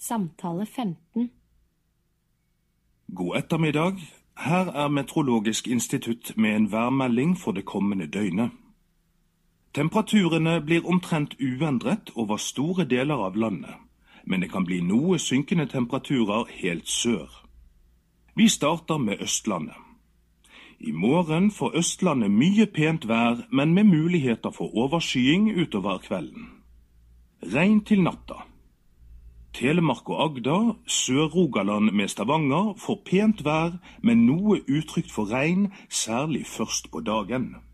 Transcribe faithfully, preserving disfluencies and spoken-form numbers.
Samtale femten. God ettermiddag. Her er Meteorologisk institutt med en værmelding for det kommende døgnet. Temperaturene blir omtrent uendret over store deler av landet, men det kan bli noe synkende temperaturer helt sør. Vi starter med Østlandet. I morgen får Østlandet mye pent vær, men med muligheter for overskying utover kvelden. Regn til natta. Telemark og Agder, Sør-Rogaland med Stavanger får pent vær, men noe utrygt for regn, særlig først på dagen.